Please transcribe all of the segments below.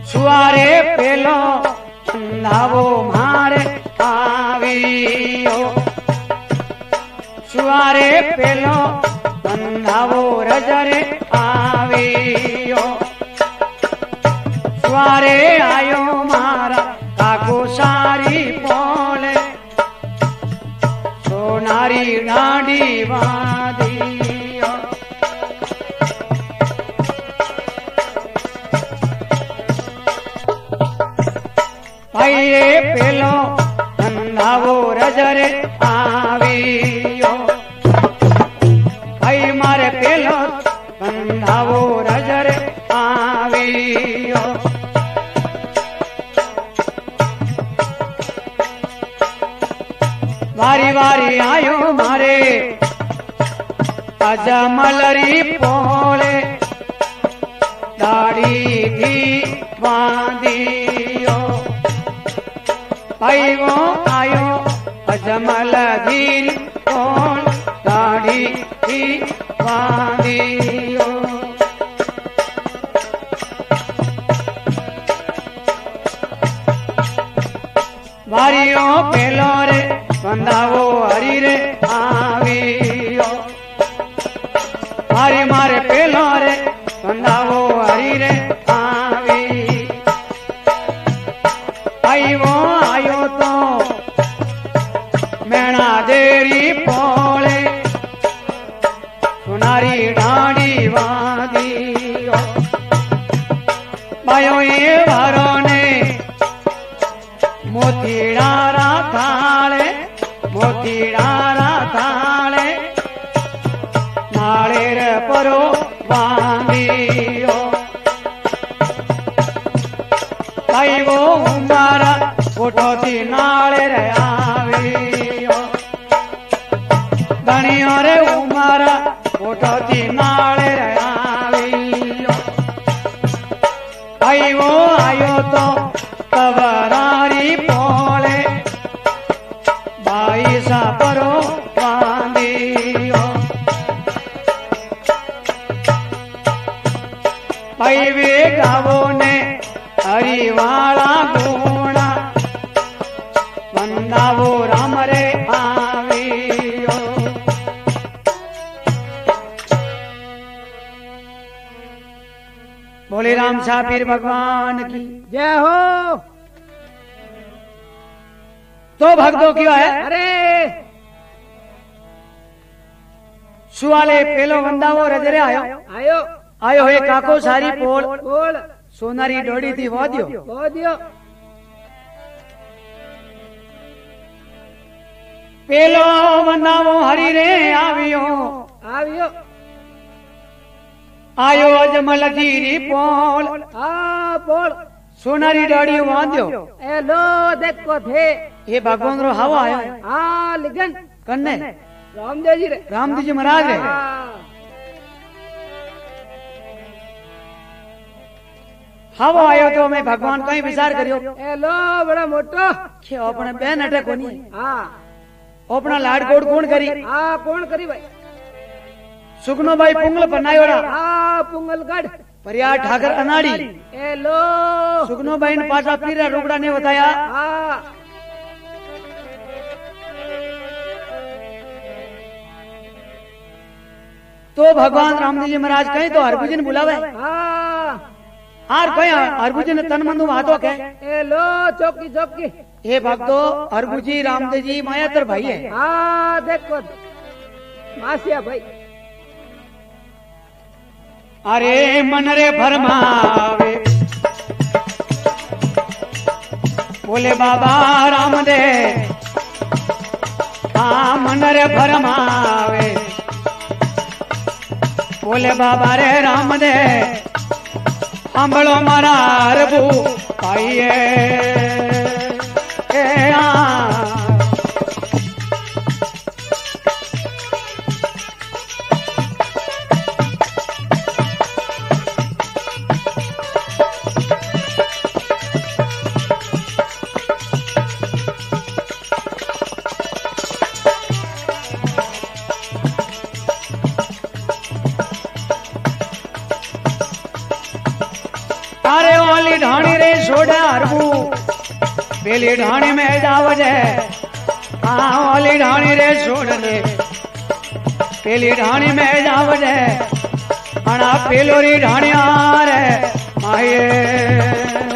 सुवारे पेलो बंधावो मारे आवियो सुवारे पेलो बंधावो रजरे आवियो सुवारे आयो मारा काको सारी पोले सोनारी डांडी बांधियो भाई पेलो बंधावो रजरे आवियो भाई मारे पेलो बंधावो रजरे आवियो वारी वारी आयो मारे अजमलरी पोले दाढ़ी थी बांधियो भाई वो आयो अजमल धीर पोल दाढ़ी थी बांधियो वारियो पेलो रे बंधावो हरी रे आवियो मारे मारे पेलो रे बंधावो हरी रे आवी भाई वो आयो तो मैना देरी पोले सुनारी डांडी बांधियो भाइयों ये भरो ने मोतीडारा थाले मोतीडारा थाले नालेर परो बांधियो भाई वो उमारा फोटोती नालेर आवियो गणियों रे उमारा फोटोती नालेर आवियो भाई वो आयो तो कवरारी पोले बाईसा परो बांधियो भाई वे गावो ने हरिवाला गुणा बंधावो राम रे आवियो बोले राम सापीर भगवान की जय हो। तो भक्तों की है अरे सुवाले पेलो बंधावो रजरे आयो आयो आयो हे काको सारी पोल बोल सोनारी डोड़ी थी वो दियो दियो पेलो बंधावो हरी रे आवियो आवियो आयो अजमल धीरी पोल बोल सोनारी डोड़ी बांध्यो ए लो देखो थे ये भगवान रो हवा आयो लिखन कन्ने रामदेव जी रे रामदेव जी महाराज रे हवा आयो तो मैं भगवान कहीं विचार करियो ए लो बड़ा मोटो के अपने बहन अटे कोनी हाँ अपना लाड कोड कौन करी हाँ कौन करी भाई सुगनो भाई पुंगल बनायोड़ा हाँ पुंगल गढ़ परिया ठाकर अनाड़ी ए लो सुगनो भाई ने पासा पीरा रुगड़ा ने बताया हाँ तो भगवान रामदेव जी महाराज कहीं तो हरभुजन बुलावे हाँ आर कहीं हरभुजन तन मंदु हाथों के ए लो चौकी चौकी हे भक्तो हरभुजी रामदेव जी मायातर भाई है हाँ देखो मासिया भाई अरे मन रे भरमावे बोले बाबा रामदेव हाँ मन रे भरमावे बोले बाबा रे रामदेव सांभळो मारा रघु भाईए अरे ओ वाली ढाणी रे छोड़ हरबू पेली ढाणी में जावजे हाँ वाली ढाणी रे छोड़ने पेली ढाणी में जावजे अना पेलोरी ढाणिया रे माये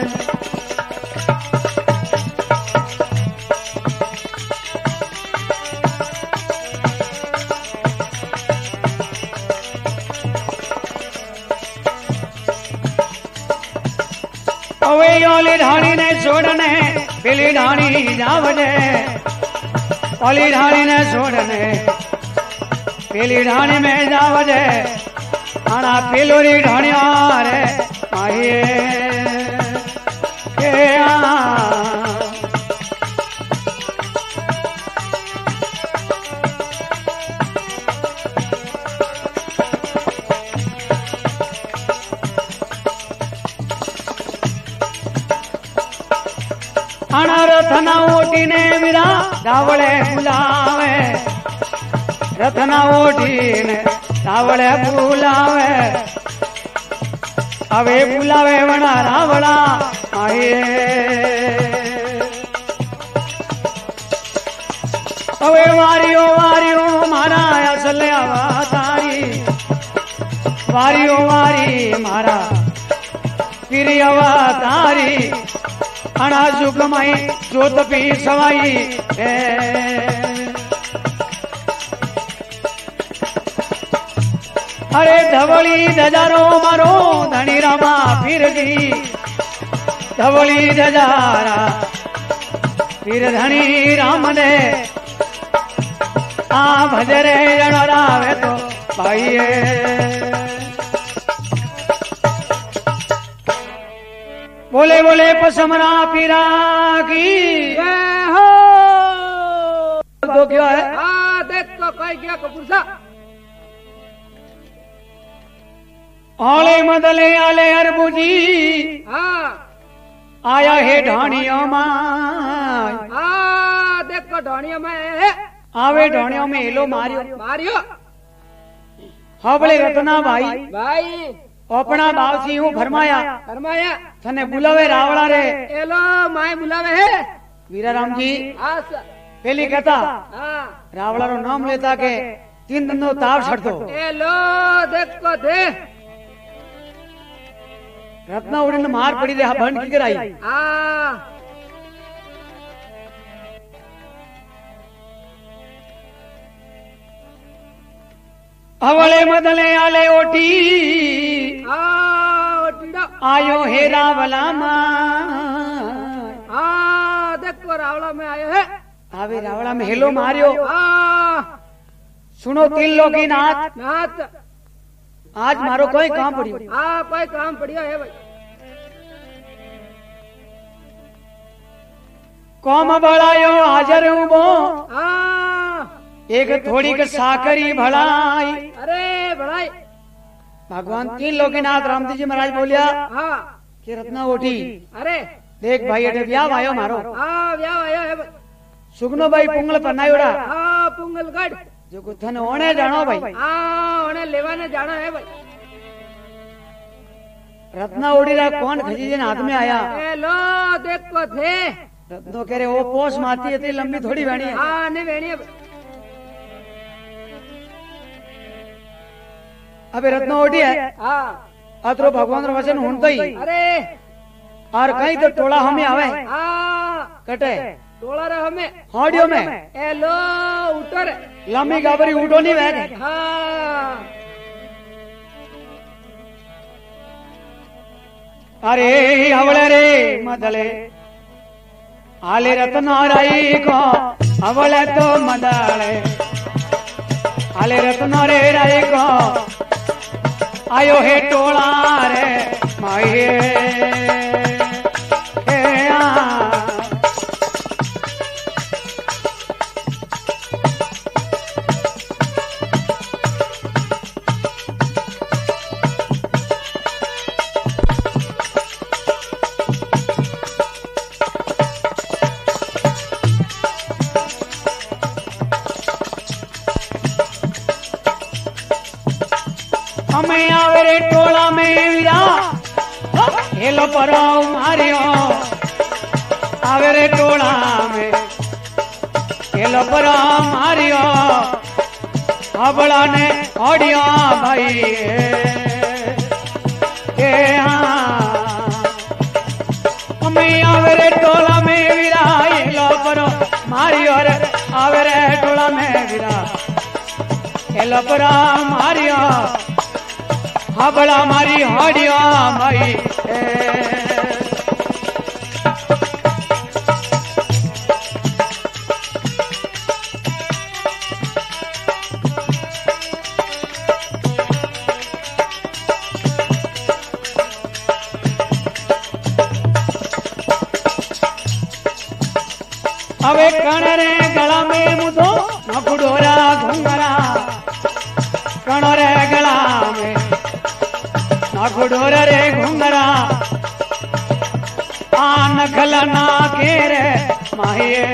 ओली ढाणी ने छोड़ने पेली ढाणी जावजे ओली ढाणी ने छोड़ने पेली ढाणी में जावजे आना पेलोरी ढाणिया रे माये रथना ओटी ने मीरा रावड़े बुलावे रथना ओटी ने रावड़े बुलावे अवे बुलावे वना रावड़ा आए अवे वारियो वारियो मारा असल अवतारी वारियो वारी मारा फिर अवतारी अना जुगमाई जोत पी सवाई अरे धवली दजारो मारो धनी रामा फिर गई धवली दजारा फिर धनी राम ने आ भजरे जड़रावे तो भाई बोले बोले पसमरा पीरा की हो तो क्या है हाँ देखो कोई क्या कपूर सा आले मदले आले अरबुजी हाँ आया है ढाणियों में हाँ देखो ढाणियों में है आवे ढाणियों में हेलो मारियो मारियो हाँ बोले रत्ना भाई भाई अपना भाव सी हूँ फरमाया फरमाया थने बुलावे रावड़ा रे एलो माए बुलावे है वीराराम जी हाँ पहली कहता हाँ रावड़ा रो नाम लेता के 3 दिन नो ताव छड़ दो एलो देखो दे रत्ना उड़ी ने मार पड़ी दे बंद की कराई हाँ अवले मदले आले ओटी आयो हे रावला देखो रावला में आयो है आवे रावला में हेलो मारियो सुनो 3 लोग की नाथ नाथ आज मारो कोई काम पड़ियो कोई काम पड़ियो है भाई कौम बड़ायो हाजर हूँ वो एक थोड़ी के साकरी भलाई अरे भलाई भगवान 3 लोग नाथ रामजी जी महाराज बोलिया हाँ कि रत्ना उठी अरे देख भाई अटे ब्याह आयो मारो हाँ ब्याह आयो है भाई सुगनो भाई पुंगल पन्नायोड़ा हाँ पुंगल गढ़ जो गुथन ओने जानो भाई हाँ ओने लेवाने जाना है भाई रत्ना उड़ी रहा कौन खजी जन हाथ में आया लो देखो थे रत्नो कह रहे वो पोस मारती इतनी लंबी थोड़ी वेणी है हाँ नहीं वेणी है अबे रत्नो उठी है हाँ अतरो भगवान रो वचन हुन ही अरे और कहीं तो टोला हमें आवे हाँ कटे टोला रहा हमें हॉडियो में एलो उतर लंबी गाबरी उठो नहीं वह हाँ अरे हवले रे मदले आले रत्नाराई को हवले तो मदले आले रत्नारे राई को आयो हे टोला रे माये हमें आवे रे टोला में विरा हेलो केलो परो मारियो आवे रे टोला में केलो परो मारियो हबड़ा ने ओडिया भाई आवे रे टोला में वीरा केलो परो मारियो रे आवे रे टोला में वीरा केलो परो मारियो हबड़ा मारी हडिया भाई अवे कण रे गला में मुदो नकुडोरा घुंगरा कण रे गला में नकुडोरा रे घुंगरा आन खलना के रे माहिए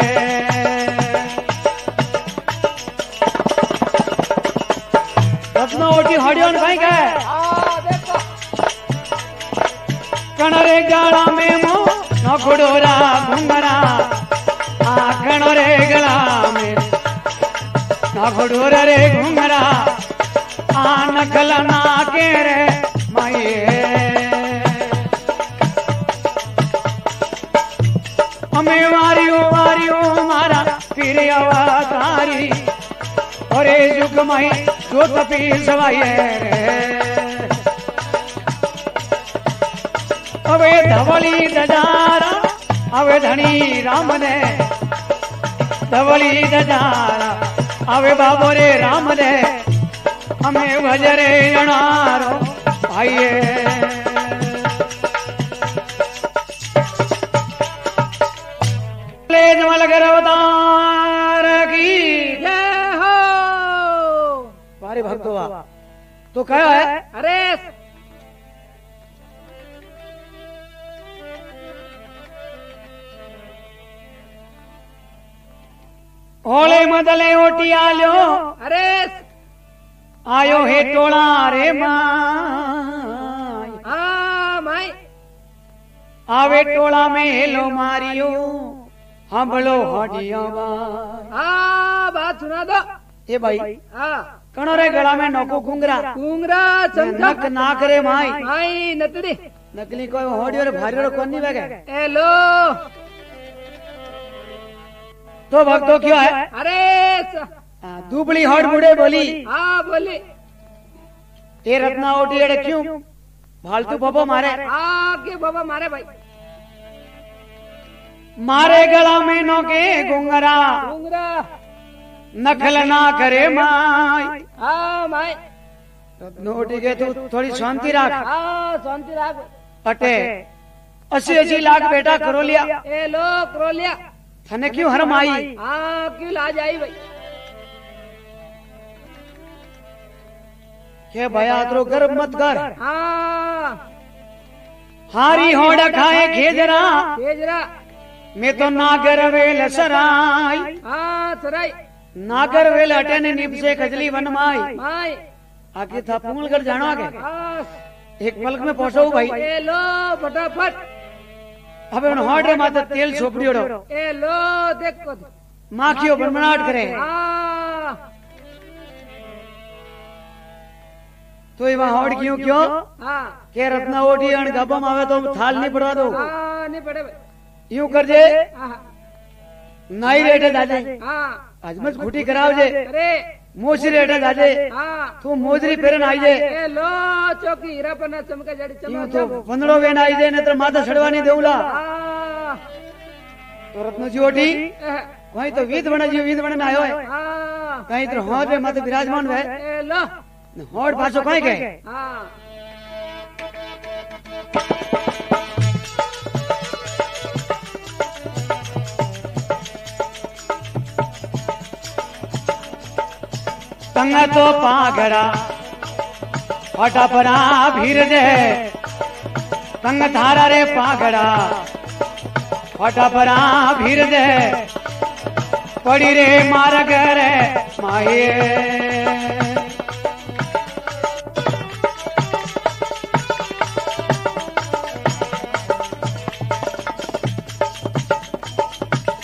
रत्नो ओटी हडियोन भाई का देखो कण रे गला में मो नकुडोरा घुंगरा कण रे गला में नकुडोरा रे घुंगरा आन खलना के रे हमें वारियो वारियो मारा फिर अवतारी और युग माई जो तपी सवाए अवे धवली दजारा अवे धनी राम ने धवली दजारा अवे बाबो रे राम ने हमें भजरे अनारो आइए ले जमल कर अवतार की जय हो हमारे भक्तों तो क्या है अरे ओले मदले ओटी आलो अरे आयो हे टोला रे माई माई आवे टोला में हेलो मारियो हमलो हडिया बात सुना दो ए भाई कणो रे गला में नोको घुंगरा घुंगरा नक नाक रे माई माई नतड़ी नकली कोई हडियो रे भारी रो कोनी वेगे हेलो तो भक्तो क्यों है अरे दुबली हट बुढ़े बोली बोली ये रत्ना ओटी एड़े क्यों फालतू बबो मारे के बाबा मारे भाई मारे गला में नोके घुंगरा घुंगरा नखल ना करे माई माई रत्ना ओटी के तू थोड़ी शांति रख शांति राख अटे 80 लाख बेटा करो लिया ए लो करो लिया थने क्यों हरम आई क्यों लाज आई भाई के भया तो गर्व मत कर हाँ हारी होड़ा खाए खेजरा तेजरा मैं तो नागर वेल सराय हाँ सराय नागर वेल अटे ने निप से खजली वन माई माई आगे था पुंगल कर जानो आगे हाँ एक पलक में पहुंचो भाई ए लो फटाफट अबे उन हॉर्डर माते तेल सोपड़ियो ए लो देखो माखियो बनमनाट करे हाँ तो ये वहाँ हॉर्ड क्यों हाँ के रत्ना ओटी अन गबम आवे तो थाल नहीं पड़वा दो नहीं पड़े भाई यूं कर जे हाँ नाई रेटे दादे हाँ आज मत खुटी कराव जे अरे मोसी रेटे दादे हाँ तू मोजरी फेरन आई जे ए लो चौकी हीरा पर चमका जड़ी यूं चमका तो पंदड़ो वेन आई जे न तो माथा छड़वा नहीं देऊला हाँ तो रत्न जी ओटी कहीं तो वीत बना जी वीत बना आयो है हाँ कहीं तो हॉर पे मत विराजमान है ए लो हॉर पाछो कहीं के हाँ तंग तो पागड़ा फटाफरा भीर दे तंग धारा रे पागड़ा फटाफरा भीर दे पड़ी रे मार्ग रे माये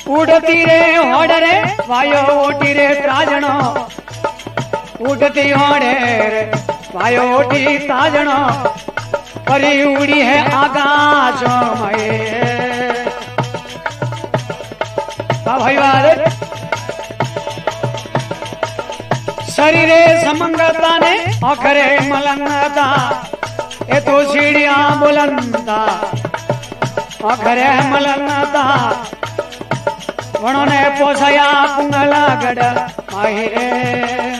उड़ती रे होड़ रे वायो ओटी रे त्राजणो उड़ती होड़े रे वायो ओटी त्राजणो परी उड़ी है आकाश में भाई वाले शरीरे समंगता ने अखरे मलंगता ये तो सीढ़ियां बुलंदा अखरे मलंगता वणों ने पोसया पुंगला गड़ माही रे